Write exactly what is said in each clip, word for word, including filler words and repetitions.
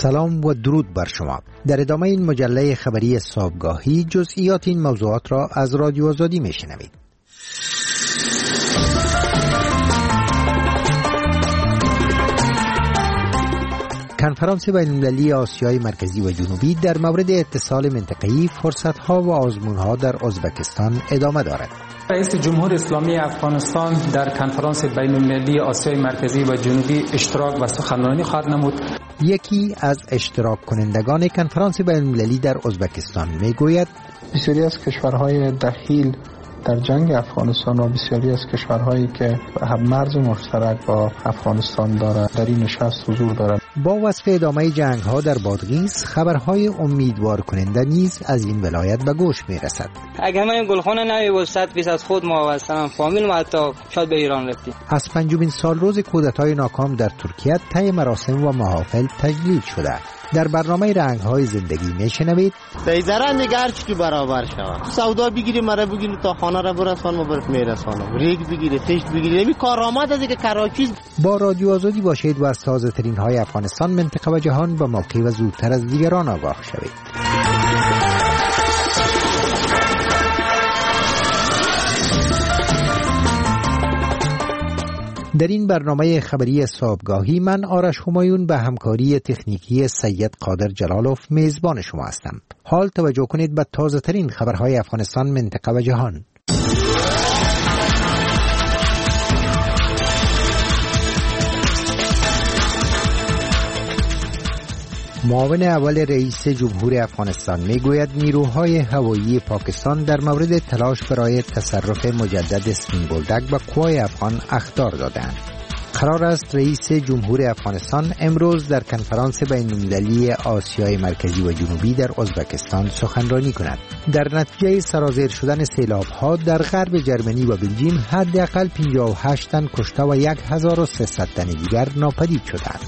سلام و درود بر شما. در ادامه این مجله خبری صبحگاهی جزئیات این موضوعات را از رادیو آزادی میشنوید. کنفرانس بین‌المللی آسیای مرکزی و جنوبی در مورد اتصال منطقه‌ای، فرصت‌ها و آزمون‌ها در ازبکستان ادامه دارد. رئیس جمهور اسلامی افغانستان در کنفرانس بین‌المللی آسیای مرکزی و جنوبی اشتراک و سخنرانی خواهد نمود. یکی از اشتراک کنندگان کنفرانس بین‌المللی در ازبکستان میگوید بسیاری از کشورهای دخیل در جنگ افغانستان و بسیاری از کشورهایی که هم مرز مشترک با افغانستان دارند در این نشست حضور دارند. با وصف ادامه جنگ‌ها در بادغیس، خبرهای امیدوار کننده نیز از این ولایت به گوش می‌رسد. اگر من گلخانه نمی صد فیصد از خود ما و سلام فامیل ما حتی شاید به ایران رفتیم. از پنجمین سال روز کودتای ناکام در ترکیه طی مراسم و محافل تجلیل شده. در برنامه رنگ‌های زندگی میشنوید دیزران نگار چی برابر شود. سودا بگیری مرا بگیری تا خانه را برسان ما برات میرسانم. ریگ بگیری، خشت بگیری، نمی کارآمد از که کراچی. با رادیو آزادی باشید و از تازه‌ترین های افغانستان، منطقه و جهان با موقع و زودتر از دیگران آگاه شوید. در این برنامه خبری صبحگاهی من آرش همایون به همکاری تکنیکی سید قادر جلالوف میزبان شما هستم. حال توجه کنید به تازه ترین خبرهای افغانستان، منطقه و جهان. معاون اول رئیس جمهور افغانستان میگوید نیروهای هوایی پاکستان در مورد تلاش برای تصرف مجدد سپین بولدک به قوای افغان اخطار دادند. قرار است رئیس جمهور افغانستان امروز در کنفرانس بین‌المللی آسیای مرکزی و جنوبی در ازبکستان سخنرانی کند. در نتیجه سرازیر شدن سیلاب‌ها در غرب جرمنی و بلژیم حداقل پنجاه و هشت تن کشته و هزار و سیصد تن دیگر ناپدید شدند.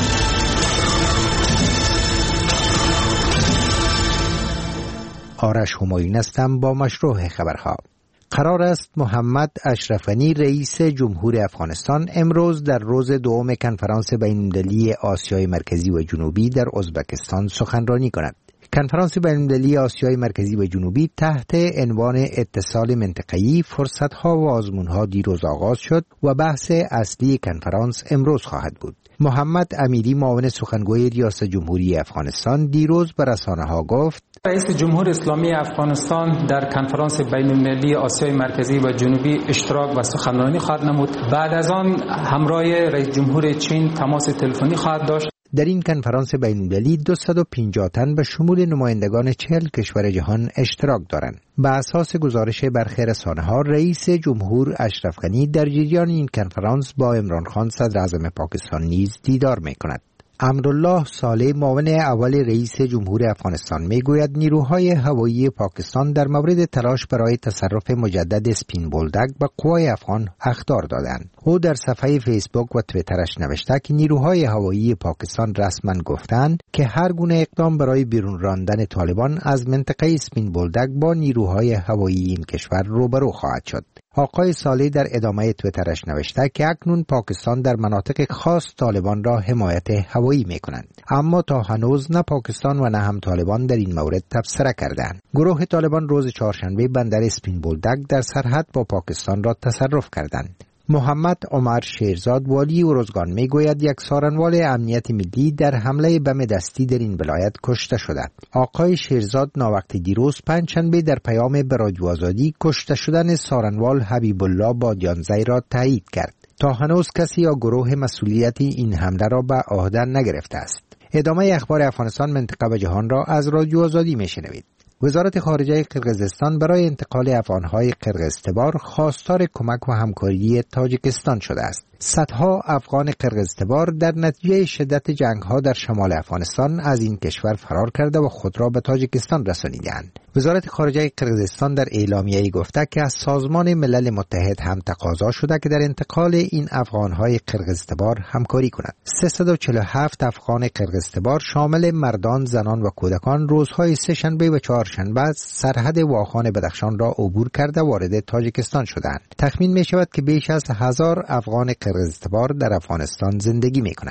آرش همایون هستم با مشروع خبرها. قرار است محمد اشرف غنی رئیس جمهور افغانستان امروز در روز دوم کنفرانس بین‌المللی آسیای مرکزی و جنوبی در ازبکستان سخنرانی کند. کنفرانس بین‌المللی آسیای مرکزی و جنوبی تحت عنوان اتصال منطقه‌ای، فرصت‌ها و آزمون‌ها دیروز آغاز شد و بحث اصلی کنفرانس امروز خواهد بود. محمد امیری معاون سخنگوی ریاست جمهوری افغانستان دیروز به رسانه‌ها گفت رئیس جمهور اسلامی افغانستان در کنفرانس بین‌المللی آسیای مرکزی و جنوبی اشتراک و سخنرانی خواهد نمود. بعد از آن همراه رئیس جمهور چین تماس تلفنی خواهد داشت. در این کنفرانس بین‌المللی دویست و پنجاه تن به شمول نمایندگان چهل کشور جهان اشتراک دارند. به اساس گزارش برخی رسانه‌ها، رئیس جمهور اشرف غنی در جریان این کنفرانس با عمران خان صدر اعظم پاکستان نیز دیدار می‌کند. امرالله صالح معاون اول رئیس جمهور افغانستان میگوید نیروهای هوایی پاکستان در مورد تلاش برای تصرف مجدد سپین بولدک به قوای افغان اخطار دادند. او در صفحه فیسبوک و توییترش نوشته که نیروهای هوایی پاکستان رسما گفتند که هر گونه اقدام برای بیرون راندن طالبان از منطقه سپین بولدک با نیروهای هوایی این کشور روبرو خواهد شد. آقای صالح در ادامه توییترش نوشته که اکنون پاکستان در مناطق خاص طالبان را حمایت هوایی می‌کنند، اما تا هنوز نه پاکستان و نه هم طالبان در این مورد تبصره کردند. گروه طالبان روز چهارشنبه بندر سپین بولدک در سرحد با پاکستان را تصرف کردند. محمد عمر شیرزاد والی ارزگان میگوید یک سارنوال امنیت ملی در حمله بم دستی در این ولایت کشته شده. آقای شیرزاد ناوقت دیروز پنجشنبه در پیام به رادیو آزادی کشته شدن سارنوال حبیب الله بادیانزی را تایید کرد. تا هنوز کسی یا گروه مسئولیت این حمله را به عهده نگرفته است. ادامه اخبار افغانستان، منطقه و جهان را از رادیو آزادی میشنوید. وزارت خارجه قرقیزستان برای انتقال افغانهای قرقیزتبار خواستار کمک و همکاری تاجیکستان شده است. صدها افغان قرقیزتبار در نتیجه شدت جنگ‌ها در شمال افغانستان از این کشور فرار کرده و خود را به تاجیکستان رسانیدند. وزارت خارجه قرقیزستان در اعلامیه‌ای گفته که از سازمان ملل متحد هم تقاضا شده که در انتقال این افغانهای قرقیزتبار همکاری کند. سیصد و چهل و هفت افغان قرقیزتبار شامل مردان، زنان و کودکان روزهای سه‌شنبه و چهارشنبه سرحد واخان بدخشان را عبور کرده وارد تاجیکستان شدند. تخمین می شود که بیش از هزار افغان قرقیزتبار در افغانستان زندگی می کنند.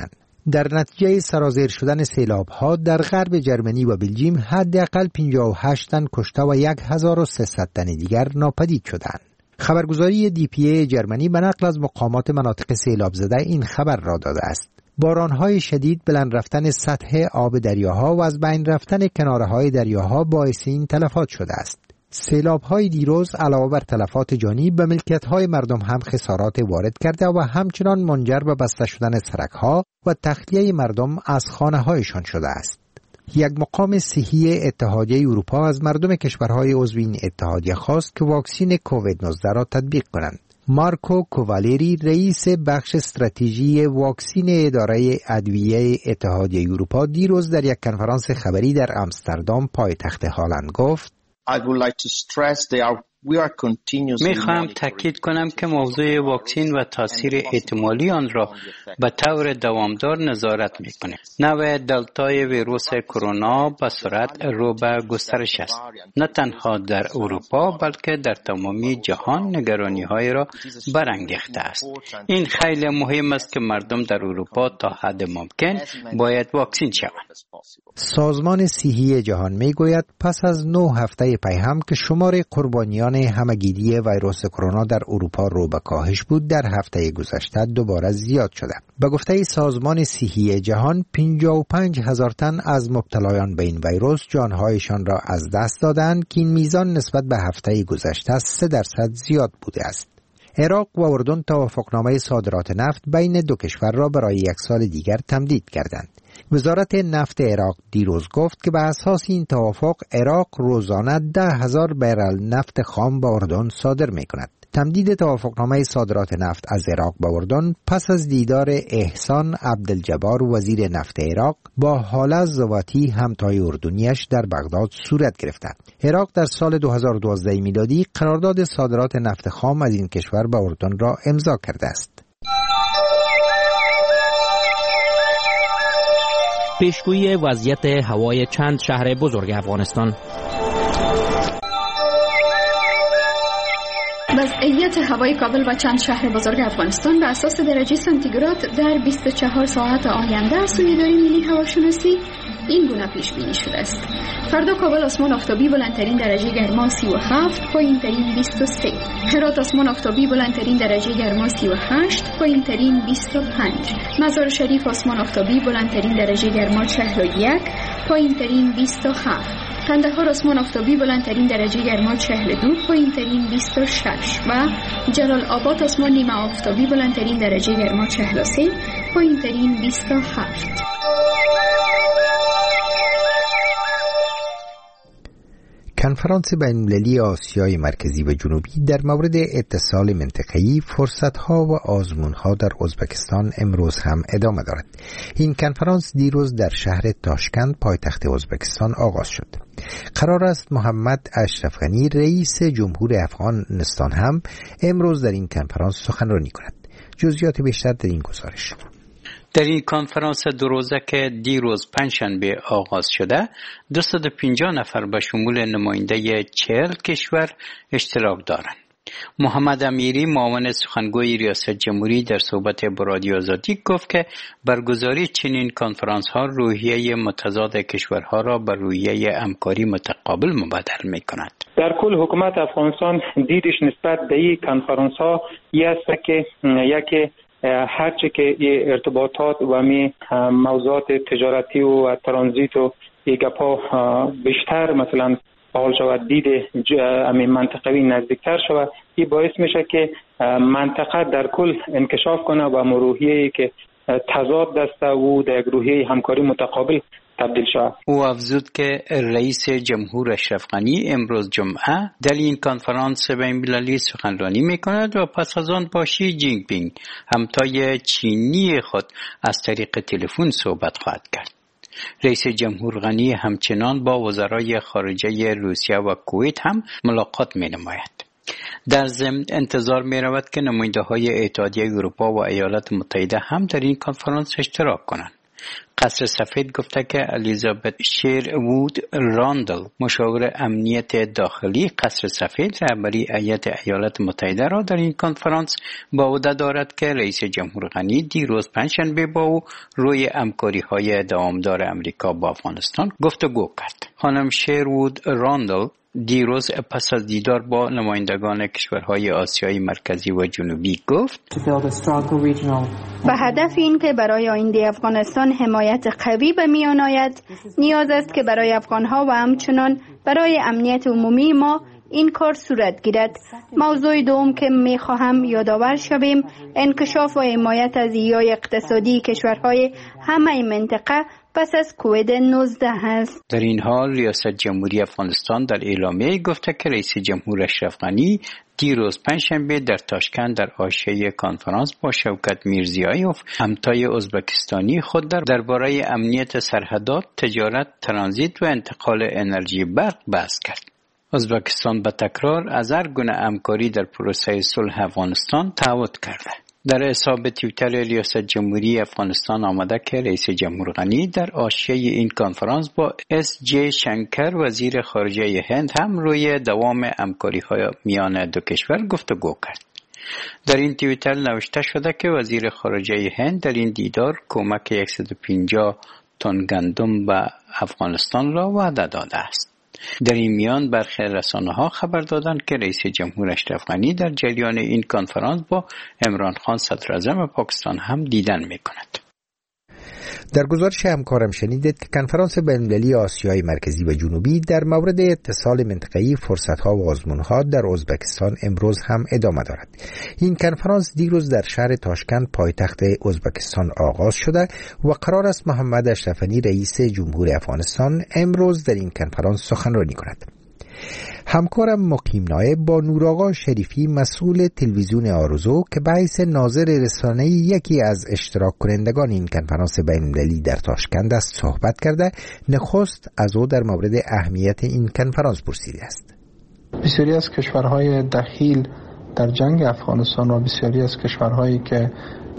در نتیجه سرازیر شدن سیلاب‌ها در غرب جرمنی و بلژیم حداقل پنجاه و هشت تن کشته و هزار و سیصد تن دیگر ناپدید شدند. خبرگزاری دی پی ای جرمنی به نقل از مقامات مناطق سیلاب زده این خبر را داده است. باران‌های شدید، بلند رفتن سطح آب دریاها و از بین رفتن کناره‌های دریاها باعث این تلفات شده است. سیلاب‌های دیروز علاوه بر تلفات جانی به ملکیت‌های مردم هم خسارات وارد کرده و همچنان منجر به بسته شدن سرک‌ها و تخلیه مردم از خانه‌هایشان شده است. یک مقام صحی اتحادیه اروپا از مردم کشورهای عضو این اتحادیه خواست که واکسن کووید نوزده را تطبیق کنند. مارکو کووالیری رئیس بخش استراتژی واکسن اداره ادویه اتحادیه اروپا دیروز در یک کنفرانس خبری در آمستردام پایتخت هلند گفت: I would like to stress they are می خواهم تاکید کنم که موضوع واکسن و تاثیر احتمالی آن را به طور دوامدار نظارت می کنیم. نوع دلتای ویروس کرونا به سرعت رو به گسترش است. نه تنها در اروپا بلکه در تمامی جهان نگرانی های را برانگیخته است. این خیلی مهم است که مردم در اروپا تا حد ممکن باید واکسن شوند. سازمان صحی جهان می گوید پس از نه هفته پیهم که شمار قربانیان همگیری ویروس کرونا در اروپا رو به کاهش بود، در هفته گذشته دوباره زیاد شده. به گفته سازمان صحی جهان پنجاه و پنج هزار تن از مبتلایان به این ویروس جانهایشان را از دست دادند که این میزان نسبت به هفته گذشته سه درصد زیاد بوده است. عراق و اردن توافقنامه صادرات نفت بین دو کشور را برای یک سال دیگر تمدید کردند. وزارت نفت عراق دیروز گفت که به اساس این توافق عراق روزانه ده هزار برل نفت خام به اردن صادر می کند. تمدید توافقنامه صادرات نفت از عراق به اردن پس از دیدار احسان عبدالجبار وزیر نفت عراق با حاله زواتی همتای اردنیش در بغداد صورت گرفته. عراق در سال دو هزار و دوازده میلادی قرارداد صادرات نفت خام از این کشور به اردن را امضا کرده است. پیشگویی وضعیت هوای چند شهر بزرگ افغانستان. وضعیت هوای کابل و چند شهر بزرگ افغانستان به اساس درجه سانتیگراد در بیست و چهار ساعت آینده از سوی اداره ملی هواشناسی این گونه پیش بینی شده است. فردا کابل آسمان آفتابی بلندترین درجه گرما سی و هفت، پایینترین بیست و سه. هرات آسمان آفتابی بلندترین درجه گرما سی و هشت، پایینترین بیست و پنج. مزار شریف آسمان آفتابی بلندترین درجه گرما چهل و یک، پایینترین بیست و هفت. قندهار آسمان آفتابی بلندترین درجه گرما چهل و دو، پایینترین بیست و شش و جلال آباد آسمان نیمه آفتابی بلندترین درجه گرما چهل و سه، پایینترین بیست و هفت. کنفرانس بین‌المللی آسیای مرکزی و جنوبی در مورد اتصال منطقه‌ای، فرصت‌ها و آزمون‌ها در ازبکستان امروز هم ادامه دارد. این کنفرانس دیروز در شهر تاشکند پایتخت ازبکستان آغاز شد. قرار است محمد اشرف غنی رئیس جمهور افغانستان هم امروز در این کنفرانس سخنرانی کند. جزئیات بیشتر در این گزارش. در این کنفرانس دو روزه که دیروز پنجشنبه آغاز شده، دویست و پنجاه نفر به شمول نماینده چهل کشور اشتراک دارند. محمد امیری معاون سخنگوی ریاست جمهوری در صحبت با رادیو آزادی گفت که برگزاری چنین کنفرانس ها روحیه متضاد کشورها را به روحیه همکاری متقابل مبدل می کند. در کل حکومت افغانستان دیدش نسبت به این کنفرانس ها یه است که یکی هرچه که ارتباطات و می موضوعات تجارتی و ترانزیت و گپا بیشتر مثلا حال شود دید همین منطقوی نزدیکتر شود، این باعث میشه که منطقه در کل انکشاف کنه و روحیه‌ای که تضاد دست و در یک روحیه همکاری متقابل تبدیل شود. او افزود که رئیس جمهور اشرف غنی امروز جمعه در این کنفرانس بین‌المللی سخنرانی میکند و پس از آن با شی جین پینگ همتای چینی خود از طریق تلفن صحبت خواهد کرد. رئیس جمهور غنی همچنان با وزرای خارجه روسیه و کویت هم ملاقات می نماید. در ضمن انتظار می رود که نماینده های اتحادیه اروپا و ایالات متحده هم در این کنفرانس اشتراک کنند. قصر سفید گفته که الیزابت شیروود راندل مشاور امنیت داخلی قصر سفید رهبری هیئت ایالات متحده را در این کنفرانس با عهده دارد که رئیس جمهور غنی دیروز پنجشنبه با او روی همکاری‌های دوامدار امریکا با افغانستان گفتگو کرد. خانم شیروود راندل دیروز پس از دیدار با نمایندگان کشورهای آسیای مرکزی و جنوبی گفت به هدف این که برای آینده افغانستان حمایت قوی به میان آید، نیاز است که برای افغانها و همچنان برای امنیت عمومی ما این کار صورت گیرد. موضوع دوم که می خواهم یادآور شویم انکشاف و حمایت از ایای اقتصادی کشورهای همه منطقه پس از کووید نوزده است. در این حال ریاست جمهوری افغانستان در اعلامیه گفته که رئیس جمهور اشرف غنی دیروز پنجشنبه در تاشکند در حاشیه کنفرانس با شوکت میرزیایوف همتای ازبکستانی خود در درباره امنیت سرحدات، تجارت، ترانزیت و انتقال انرژی برق بحث کرد. ازبکستان به تکرار از هر گونه همکاری در پروسه صلح افغانستان تعهد کرده. در حساب توییتر ریاست جمهوری افغانستان آمده که رئیس جمهور غنی در حاشیه این کنفرانس با اس جی شنکر وزیر خارجه هند هم روی دوام همکاری‌های میان دو کشور گفتگو کرد. در این توییتر نوشته شده که وزیر خارجه هند در این دیدار کمک صد و پنجاه تن گندم به افغانستان را وعده داده است. در این میان برخی رسانه‌ها خبر دادند که رئیس جمهور اشرف غنی در جریان این کنفرانس با عمران خان صدر اعظم پاکستان هم دیدن می‌کند. در گزارش همکارم شنیدید که کنفرانس بین‌المللی آسیای مرکزی و جنوبی در مورد اتصال منطقه‌ای، فرصت‌ها و آزمون‌ها در ازبکستان امروز هم ادامه دارد. این کنفرانس دیروز در شهر تاشکند پایتخت ازبکستان آغاز شده و قرار است محمد اشرف غنی رئیس جمهور افغانستان امروز در این کنفرانس سخنرانی کند. همکارم مقیم نایب با نورآقا شریفی مسئول تلویزیون آرزو که به حیث ناظر رسانه‌ای یکی از اشتراک کنندگان این کنفرانس بین‌المللی در تاشکند است صحبت کرده، نخست از او در مورد اهمیت این کنفرانس پرسیده است. بسیاری از کشورهای دخیل در جنگ افغانستان و بسیاری از کشورهایی که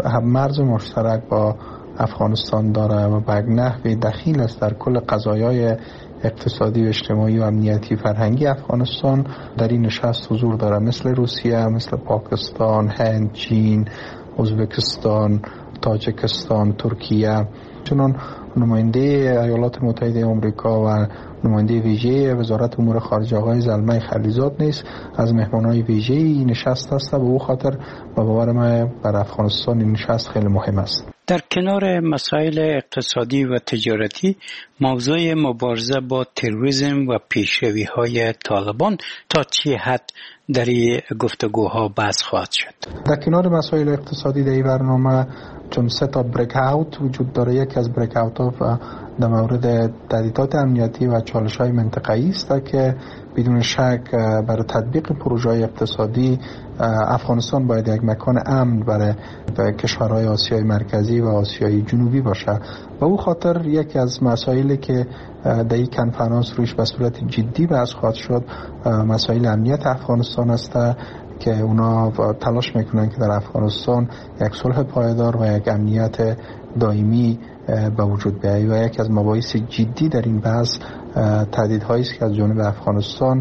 مرز مشترک با افغانستان داره و به نحوی دخیل است در کل قضایای اقتصادی و اجتماعی و امنیتی فرهنگی افغانستان در این نشست حضور داره، مثل روسیه، مثل پاکستان، هند، چین، ازبکستان، تاجیکستان، ترکیه. چنان نماینده ایالات متحده آمریکا و نماینده ویژه وزارت امور خارجه آقای زلمه خلیزاد نیست از مهمانان ویژه این نشست است و به او خاطر با باور ما بر افغانستان این نشست خیلی مهم است. در کنار مسائل اقتصادی و تجارتی، موضوع مبارزه با تروریسم و پیشروی‌های طالبان تا چه حد در گفتگوها بحث خواهد شد؟ در کنار مسائل اقتصادی در این برنامه چون سه تا بریک اوت وجود داره، یکی از بریک اوت ها در مورد تهدیدات امنیتی و چالش‌های منطقه‌ای است که بدون شک برای تطبیق پروژه‌های اقتصادی افغانستان باید یک مکان امن برای کشورهای آسیای مرکزی و آسیای جنوبی باشه و او خاطر یکی از مسائلی که در این کنفرانس روش به صورت جدی بحث خواهد شد مسائل امنیت افغانستان است که اونا تلاش میکنن که در افغانستان یک صلح پایدار و یک امنیت دائمی به وجود بیاید و یکی از مباحث جدی در این بحث تهدیدهایی است که از جانب افغانستان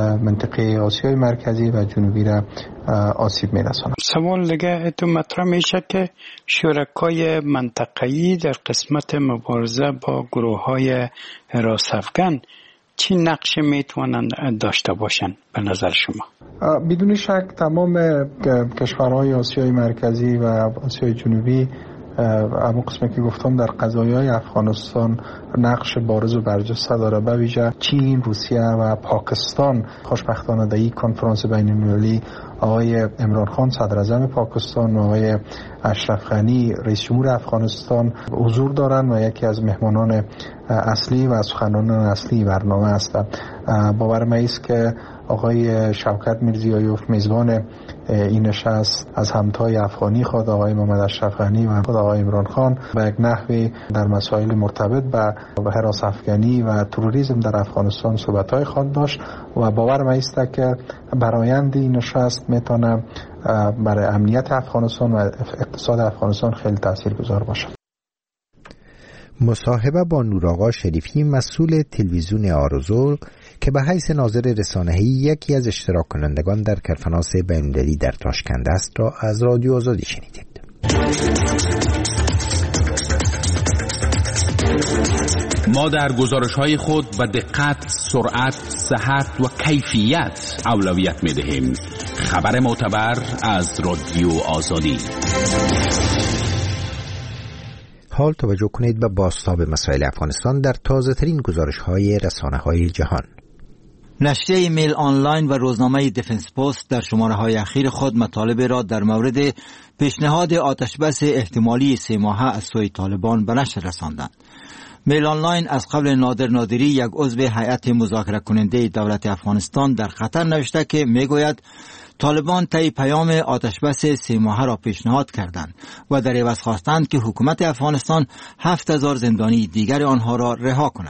منطقه آسیای مرکزی و جنوبی را آسیب می‌رساند. سوال دیگه تو مطرح میشه که شرکای منطقه‌ای در قسمت مبارزه با گروه‌های حراس افغان چی نقش میتونن داشته باشن به نظر شما؟ بدون شک تمام کشورهای آسیای مرکزی و آسیای جنوبی اما قسمی که گفتم در قضایای افغانستان نقش بارز و برجسته داره، به ویژه چین، روسیه و پاکستان. خوشبختانه در این کنفرانس بین‌المللی آقای عمران خان صدر اعظم پاکستان و آقای اشرف غنی رئیس جمهور افغانستان حضور دارند و یکی از مهمانان اصلی و سخنرانان اصلی برنامه هستند. باور من است که آقای شوکت میرزیایوف میزبان این نشست از همتای افغانی خود آقای محمد اشرف غنی و خود آقای عمران خان به یک نحوی در مسائل مرتبط به حراس افغانی و تروریسم در افغانستان صحبت‌های خواهد داشت و باور من است که برآیند این نشست میتونه برای امنیت افغانستان و اقتصاد افغانستان خیلی تاثیرگذار باشه. مصاحبه با نوراغا شریفی مسئول تلویزیون آرزو که به حیث ناظر رسانه‌ای یکی از اشتراک کنندگان در کنفرانس بین‌المللی در تاشکند است را از رادیو آزادی شنیدید. ما در گزارش‌های خود به دقت، سرعت، صحت و کیفیت اولویت می‌دهیم. خبر معتبر از رادیو آزادی. حال توجه کنید به بازتاب مسائل افغانستان در تازه‌ترین گزارش‌های رسانه‌های جهان. نشریه میل آنلاین و روزنامه دیفنس پست در شماره‌های اخیر خود مطالب را در مورد پیشنهاد آتشبس احتمالی سه ماهه از سوی طالبان به نشر رساندند. میل آنلاین از قبل نادر نادری یک عضو هیئت مذاکره کننده دولت افغانستان در خطر نوشته که میگوید طالبان طی پیام آتشبس سه ماهه را پیشنهاد کردند و در عوض خواستند که حکومت افغانستان هفت هزار زندانی دیگر آنها را رها کند.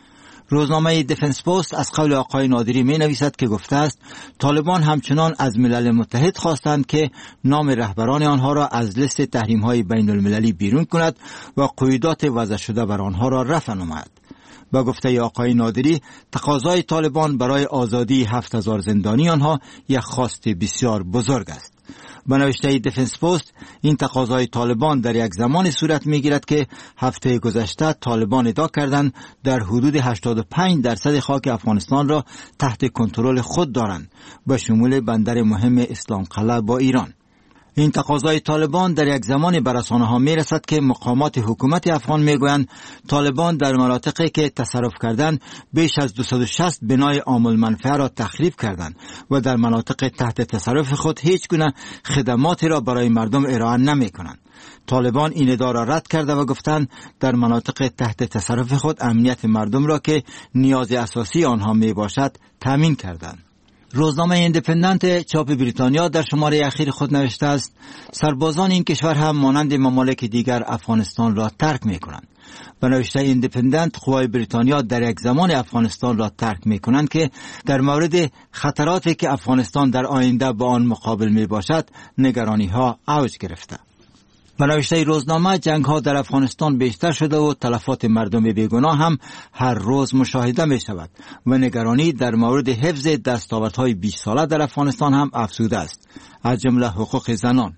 روزنامه دیفنس پست از قول آقای نادری می نویسد که گفته است طالبان همچنان از ملل متحد خواستند که نام رهبران آنها را از لیست تحریم های بین المللی بیرون کند و قیودات وضع شده بر آنها را رفع نماید. با گفته آقای نادری تقاضای طالبان برای آزادی هفت هزار زندانی آنها یک خواست بسیار بزرگ است. به نوشته دیفنس پست این تقاضای طالبان در یک زمان صورت میگیرد که هفته گذشته طالبان ادعا کردند در حدود هشتاد و پنج درصد خاک افغانستان را تحت کنترل خود دارند، به شمول بندر مهم اسلام قلعه با ایران. این تقاضای طالبان در یک زمان به رسانه‌ها میرسد که مقامات حکومت افغان میگویند طالبان در مناطقی که تصرف کردند بیش از دویست و شصت بنای عام المنفعه را تخریب کردند و در مناطق تحت تصرف خود هیچ گونه خدماتی را برای مردم ارائه نمی‌کنند. طالبان این ادعا را رد کرده و گفتند در مناطق تحت تصرف خود امنیت مردم را که نیاز اساسی آنها میباشد تامین کردند. روزنامه ایندیپندنت چاپ بریتانیا در شماره اخیر خود نوشته است سربازان این کشور هم مانند ممالک دیگر افغانستان را ترک می کنند. به نوشته ایندیپندنت قوای بریتانیا در یک زمان افغانستان را ترک می کنند که در مورد خطراتی که افغانستان در آینده با آن مقابل می باشد نگرانی ها اوج گرفته. به نوشته روزنامه جنگ ها در افغانستان بیشتر شده و تلفات مردم بیگناه هم هر روز مشاهده می شود و نگرانی در مورد حفظ دستاوردهای بیست ساله در افغانستان هم افزوده است، از جمله حقوق زنان.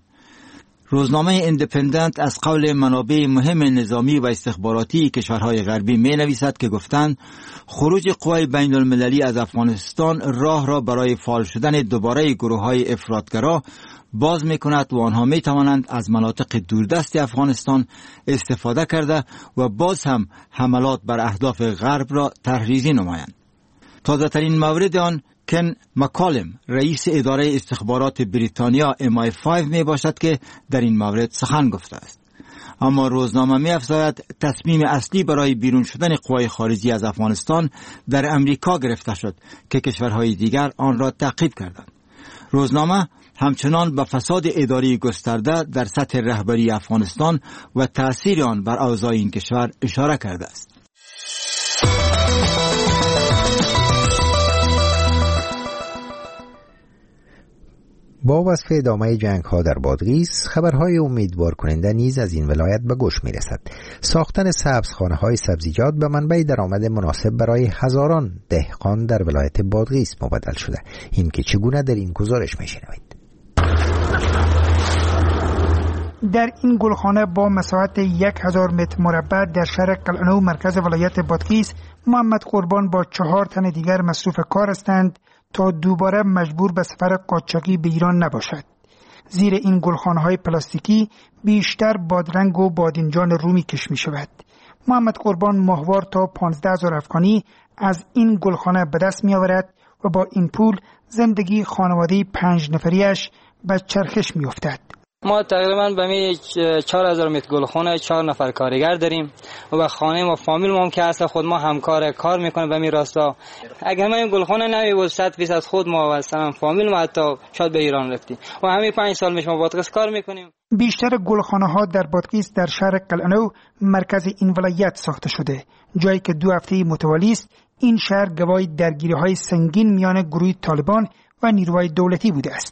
روزنامه ایندیپندنت از قول منابع مهم نظامی و استخباراتی کشورهای غربی می نویسد که گفتند خروج قوای بین المللی از افغانستان راه را برای فعال شدن دوباره گروه های افراطگرا باز می کند و آنها می توانند از مناطق دوردست افغانستان استفاده کرده و باز هم حملات بر اهداف غرب را تحریزی نمایند. تازه ترین مورد آن کن مکالم رئیس اداره استخبارات بریتانیا ام آی پنج می باشد که در این مورد سخن گفته است. اما روزنامه می افزاید تصمیم اصلی برای بیرون شدن قوای خارجی از افغانستان در امریکا گرفته شد که کشورهای دیگر آن را تعقیب کردند. روزنامه همچنان به فساد اداری گسترده در سطح رهبری افغانستان و تأثیر آن بر اوضاع این کشور اشاره کرده است. با وصف ادامه جنگ ها در بادغیس، خبرهای امیدوار کننده نیز از این ولایت به گوش می رسد. ساختن سبزخانه های سبزیجات به منبع درآمد مناسب برای هزاران دهقان در ولایت بادغیس مبدل شده. این که چگونه در این گزارش می شنوید. در این گلخانه با مساحت یک هزار متر مربع در شهر قلعه‌نو مرکز ولایت بادغیس، محمد قربان با چهار تن دیگر مصروف کار هستند تا دوباره مجبور به سفر قاچاقی به ایران نباشد. زیر این گلخانه‌های پلاستیکی بیشتر بادرنگ و بادنجان رومی کش می شود. محمد قربان ماهوار تا پانزده هزار افغانی از این گلخانه به دست می آورد و با این پول زندگی خانواده پنج نفریش به چرخش می افتد. ما تقریبا به می چهار هزار متر گلخانه چهار نفر کارگر داریم و خانه ما فامیل ما که اصلا خود ما همکار کار میکنه به می راستا. اگر ما این گلخانه نمی بود صد فیصد خود ما مثلا فامیل ما حتی شاید به ایران رفتیم و همین پنج سال میشه ما بادغیس کار میکنیم. بیشتر گلخانه ها در بادغیس در شهر قلعه‌نو مرکز این ولایت ساخته شده، جایی که دو هفته متوالی است این شهر گواهی درگیری های سنگین میان گروه طالبان و نیروهای دولتی بوده است.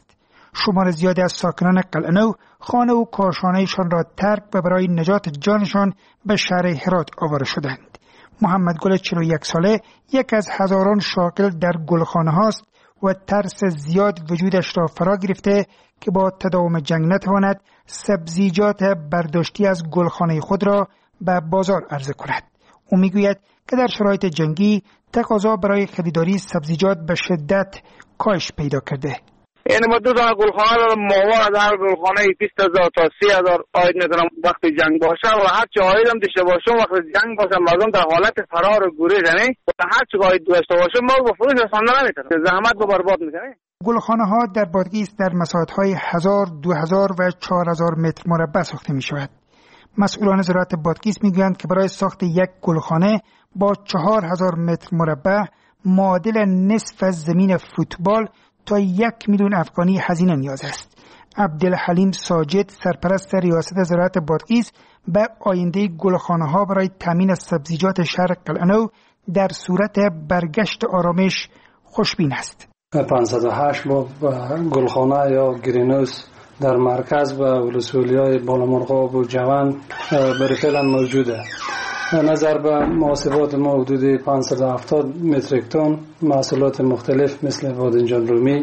شمار زیادی از ساکنان قلعه نو خانه و کاشانه‌شان را ترک و برای نجات جانشان به شهر هرات آواره شدند. محمد گل چهل و یک ساله یک از هزاران شاغل در گلخانه هاست و ترس زیاد وجودش را فرا گرفته که با تداوم جنگ نتواند سبزیجات برداشتی از گلخانه خود را به بازار عرضه کند. او میگوید که در شرایط جنگی تقاضا برای خریداری سبزیجات به شدت کاهش پیدا کرده. یعنی ما دو تا گلخانه دارم، ماهوار در هر گلخانه بیست هزار تا سی هزار آید میکنم وقت جنگ باشه و هر چه آیدم داشته باشم وقت جنگ باشه مردم در حالت فرار و گریز یعنی و هر چه آید داشته باشم ما با فروش رسانده نمیتونم، زحمت رو برباد میکنه. گلخانه ها در بادغیس در مساحت های هزار، دو هزار و چهار هزار متر مربع ساخته می شود. مسئولان زراعت بادغیس میگویند که برای ساخت یک گلخانه با چهار هزار متر مربع معادل نصف از زمین فوتبال تا یک میلیون افغانی هزینه نیاز است. عبدالحلیم ساجد سرپرست ریاست زراعت بادغیس به آینده گلخانه ها برای تامین سبزیجات شهر قلعه نو در صورت برگشت آرامش خوشبین است. پانصد و هشت با گلخانه یا گرینوس در مرکز و ولسوالی‌های بالامرغاب و جوان برای فعلا موجوده. نظر به محاسبات ما حدود پانصد و هفتاد متریک تن محصولات مختلف مثل بادنجان رومی،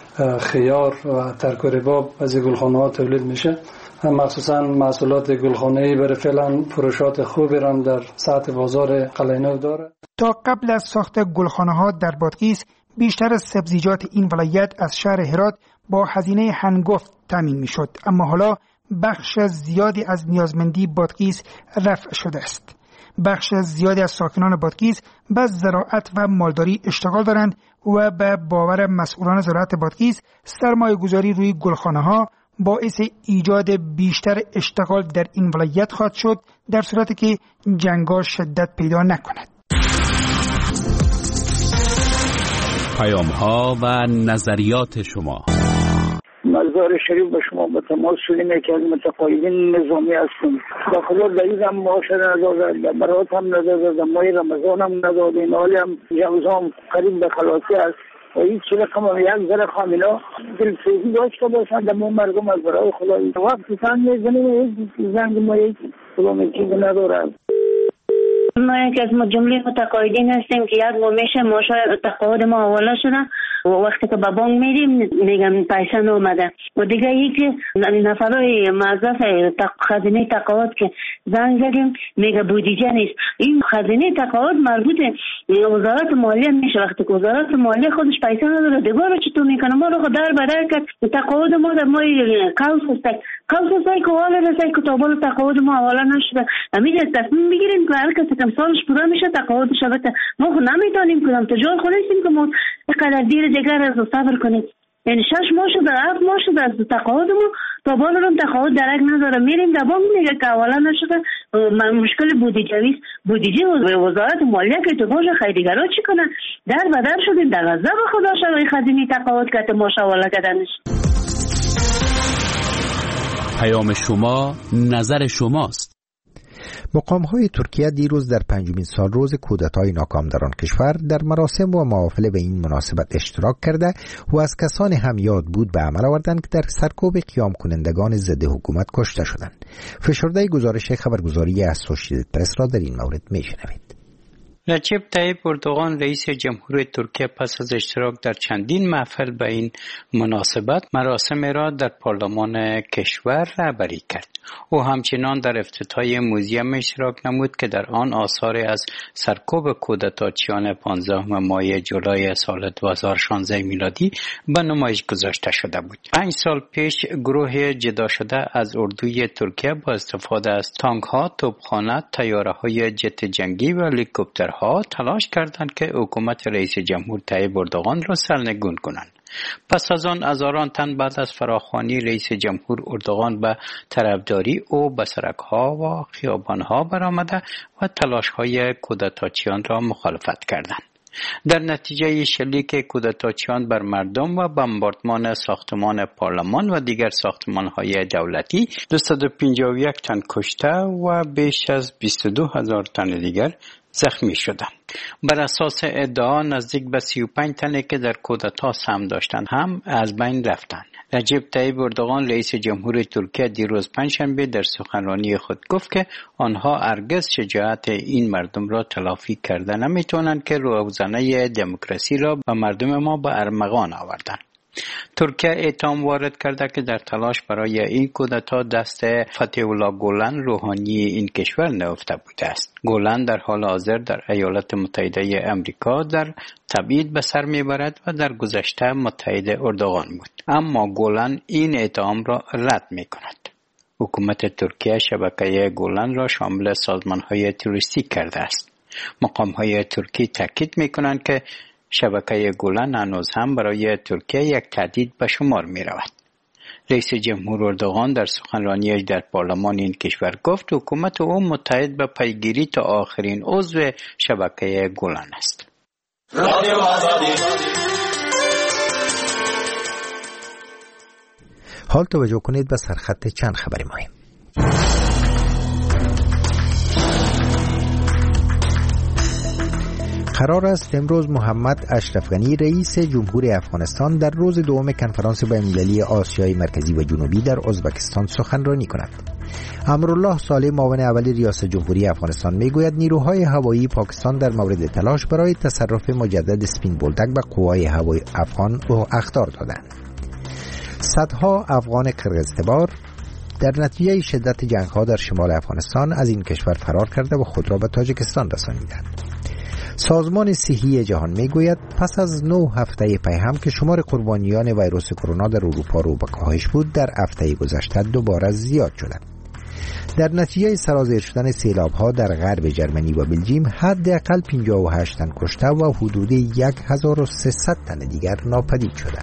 خیار و ترک و رباب از گلخانه ها تولید میشه. مخصوصا محصولات گلخانه‌ای برای فعلا فروشات خوبی را در سطح بازار قلعه نو داره. تا قبل از ساخت گلخانه ها در بادغیس بیشتر از سبزیجات این ولایت از شهر هرات با هزینه هنگفت تامین میشد، اما حالا بخش زیادی از نیازمندی بادغیس رفع شده است. بخش زیادی از ساکنان بادغیس به زراعت و مالداری اشتغال دارند و به باور مسئولان زراعت بادغیس سرمایه گذاری روی گلخانه ها باعث ایجاد بیشتر اشتغال در این ولایت خواهد شد در صورتی که جنگ‌ها شدت پیدا نکند. پیام‌ها و نظریات شما. مزار شریف به شما به تماس شدیم، یکی از متقاعدین نظامی هستیم. به خدا رئیس هم معاشره نداده، برات هم نداده، ماه رمضان هم نداده، این حالی هم جوزام قریب به خلاصی است و هیچ رقم هم یک ذره خامینا دلسوزی داشته باشند در ما مردم از برای خدایی وقتی تن میزنیم یک زنگ ما یک کدام چیز نداره. ما یکی از جمله متقاعدین هستیم که یک بار میشه ماشا تقاعد ما حواله شده و وقتی که به بانک میریم میگم پیسه نومده و دیگه یکی نفرای موظف خزینه تقاعد که زنگ زدیم میگه بودجه نیست. این خزینه تقاعد مربوط وزارت مالیه میشه، وقتی که وزارت مالیه خودش پیسه نداره دیگه رو چطور میکنه؟ ما رو در بدر کرد تقاعد ما در ما قوس هستک قوس هستک که حالا رسای کتابان تقاعد ما حواله نشده. همین تصمیم بگیریم که هر کسی که سالش پوره میشه تقاعد شده. ما خود نمیتونیم کدام تجار خونستیم که ما اینقدر دیر دیگر از صبر کنیم. یعنی شش ماه شده هفت ماه شده از تقاعد ما تا بالا هم تقاعد درک نداره. میریم در بانک میگه که حواله نشده مشکل بودجه است. بودجه وزارت مالیه که تو باشه خیریگرا چی کنن؟ در بدر شدیم در غضب خدا شده خزینه تقاعد که ما حواله کردنش. پیام شما نظر شماست. مقام‌های ترکیه دیروز در پنجمین سال روز کودتای ناکام در آن کشور در مراسم و محافل به این مناسبت اشتراک کرده و از کسان هم یاد بود به عمل آوردند که در سرکوب قیام کنندگان ضد حکومت کشته شدند. فشرده گزارش خبرگزاری اسوشییتد پرس را در این مورد میشنوید. رجب طیب اردوغان رئیس جمهوری ترکیه پس از اشتراک در چندین محفل به این مناسبت مراسم را در پارلمان کشور رهبری کرد. او همچنان در افتتاح موزیم اشتراک نمود که در آن آثار از سرکوب کودتاچیان پانزدهم ماه جولای سال دو هزار و شانزده میلادی به نمایش گذاشته شده بود. پنج سال پیش گروه جدا شده از اردوی ترکیه با استفاده از تانک‌ها، توپخانه، طیاره‌های جت جنگی و هلیکوپترها ها تلاش کردند که حکومت رئیس جمهور طیب اردوغان را سرنگون کنند. پس از آن هزاران تن بعد از فراخوانی رئیس جمهور اردوغان به طرفداری او به سرک‌ها و خیابان‌ها برآمده و تلاش‌های کودتاچیان را مخالفت کردند. در نتیجه شلیک کودتاچیان بر مردم و بمباردمان ساختمان پارلمان و دیگر ساختمان‌های دولتی دویست و پنجاه و یک تن کشته و بیش از بیست و دو هزار تن دیگر زخمی شدند. بر اساس ادعا نزدیک به سی و پنج تنی که در کودتا سهم داشتند هم از بین رفتند. رجب طیب اردوغان رئیس جمهور ترکیه دیروز پنجشنبه در سخنرانی خود گفت که آنها هرگز شجاعت این مردم را تلافی کرده نمیتونند که روزنه دموکراسی را به مردم ما به ارمغان آوردند. ترکیه اتهام وارد کرده که در تلاش برای این کودتا دست فتح الله گولن روحانی این کشور نهفته بوده است. گولن در حال حاضر در ایالات متحده آمریکا در تبعید به سر میبرد و در گذشته متحد اردوغان بود، اما گولن این اتهام را رد میکند. حکومت ترکیه شبکه گولن را شامل سازمان‌های تروریستی کرده است. مقام‌های ترکی تاکید میکنند که شبکه گولن هنوز هم برای ترکیه یک تهدید به شمار می رود. رئیس جمهور اردوغان در سخنرانیش در پارلمان این کشور گفت حکومت او متحد به پیگیری تا آخرین عضو شبکه گولن است. حال توجه کنید به سرخط چند خبر مهم. قرار است امروز محمد اشرف غنی رئیس جمهور افغانستان در روز دوم کنفرانس بین‌المللی آسیای مرکزی و جنوبی در ازبکستان سخنرانی کند. امرالله صالح معاون اول ریاست جمهوری افغانستان میگوید نیروهای هوایی پاکستان در مورد تلاش برای تصرف مجدد سپین بولدک به قوای هوایی افغان او اخطار دادند. صدها افغان قرقیزتبار در نتیجه شدت جنگ‌ها در شمال افغانستان از این کشور فرار کرده و خود را به تاجیکستان رسانیدند. سازمان صحی جهان میگوید پس از نه هفته پیهم که شمار قربانیان ویروس کرونا در اروپا رو به کاهش بود، در هفته گذشته دوباره زیاد شده. در نتیجه سرازیر شدن سیلاب‌ها در غرب جرمنی و بلژیم حداقل پنجاه و هشت تن کشته و حدود هزار و سیصد تن دیگر ناپدید شده.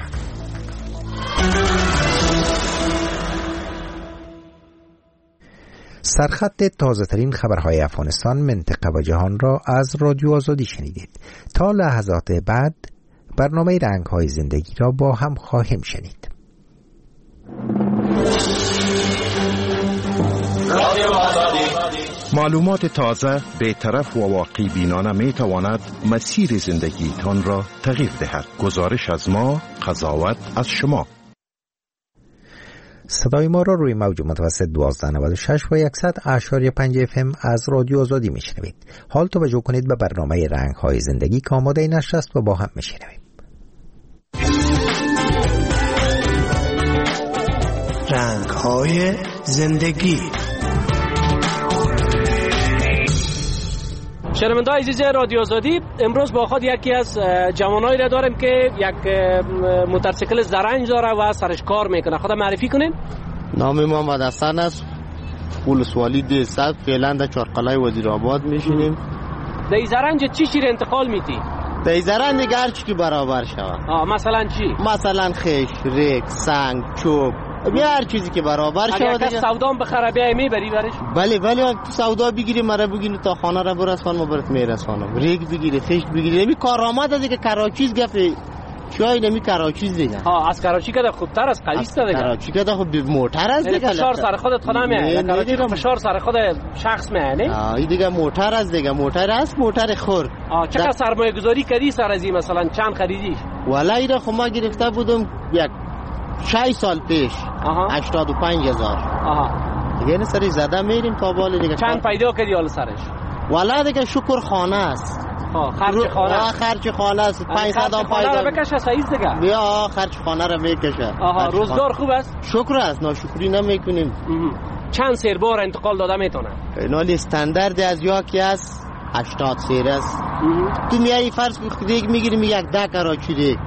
سرخط تازه ترین خبرهای افغانستان، منطقه و جهان را از رادیو آزادی شنیدید. تا لحظات بعد برنامه رنگ‌های زندگی را با هم خواهیم شنید. معلومات تازه، بی‌طرف و واقعی بینانه می تواند مسیر زندگیتان را تغییر دهد. گزارش از ما، قضاوت از شما. صدای ما را روی موج متوسط دوازده نود و شش و صد اشاری پنج اف ام از رادیو آزادی میشنوید. حال توجه کنید به برنامه رنگ‌های زندگی که آماده نشر است و با هم میشنویم. رنگ‌های زندگی. شنونده‌های عزیز رادیو آزادی، امروز با خود یکی از جوانایی را داریم که یک موتورسیکل زرنج داره و سرش کار میکنه. خدا معرفی کنین. نام محمد حسن است. ولسوالی ده صد، فعلا در چهارقلعه وزیرآباد میشینیم. در زرنج چی چی انتقال میدی؟ در زرنج دیگه هر چی که برابر شود. آه مثلا چی؟ مثلا خش، ریک، سنگ، چوب، هر چیزی که برابر شود. اگه کس سودا بخره بیای میبری برش؟ بله بله، تو سودا بگیری مرا بگیری تا خانه را برسان ما برات میرسانم. ریگ بگیری، خشت بگیری، نمی کارآمد است که کراچیز گفت چای نمی کراچیز دیگه. ها از کراچی که خوبتر از قلیس دیگه. کراچی که خوب موتر است دیگه. فشار سر خودت خودم میاد. کراچی که فشار سر خود شخص میاد نه؟ آ این دیگه موتر است دیگه، موتر است، موتر خور. آ چقدر سرمایه گذاری کردی سر از این مثلا چند خریدی؟ والله اینا خب ما گرفته بودم یک شش سال پیش. هشتاد و پنج هزار. آها. دیگه این سری زده میریم تا بالا دیگه. چند پیدا کردی حال سرش؟ والله دیگه شکر خانه است. ها خرج خانه. آه خرج خانه است. پانصد تا خانه رو بکشه سعید دیگه. بیا خرج خانه رو میکشه. آها روزگار خوب است؟ شکر است، ناشکری نمیکنیم. چند سیر بار انتقال داده میتونه؟ اینا استاندارد از یاکی است هشتاد سیر است. تو میای فرض دیگه میگیریم یک ده کراچی دیگه.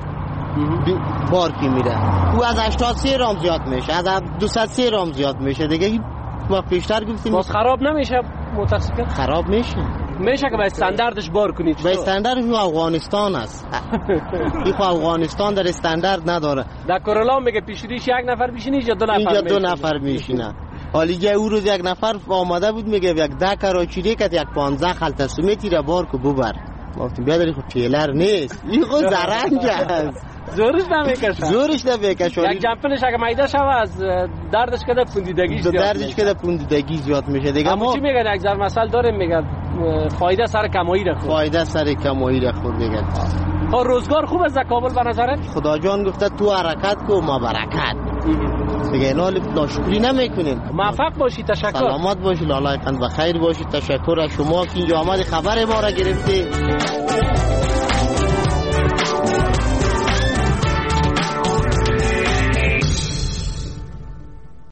بار کی میره او از هشتاد سیر هم زیاد میشه، از دویست سیر هم زیاد میشه دیگه. ما پیشتر گفتیم باز خراب نمیشه موتورسیکل؟ خراب میشه میشه که به استانداردش بار کنی. به استاندارد او افغانستان است. این خو افغانستان در استاندارد نداره. در کرولا میگه پیشریش یک نفر میشینه یا دو نفر؟ اینجا دو نفر میشینه. حالی جای او روز یک نفر آمده بود میگه یک ده کراچی دیگه یک پانزده خلطه سومیتی را بار کو ببر. گفتم بیا داری خود تیلر نیست، این خود زرنگ است. زورش نمیکشه. زورش نمیکشه. یک جمپنش اگه میده شو از دردش کده پوندیدگی زیاد. دردش کده پوندیدگی زیاد میشه دیگه. اما چی میگن یک ذره مسئله داره میگن فایده سر کمایی را خورد. فایده سر کمایی را خورد دیگه. ها روزگار خوب از کابل به نظرت؟ خدا جان گفته تو حرکت کو ما برکت. دیگه اینا ناشکری نمیکنیم. موفق باشی، تشکر. سلامت باشی، الله یکن بخیر باشی. تشکر از شما که اینجا آمدی خبر ما را گرفتی.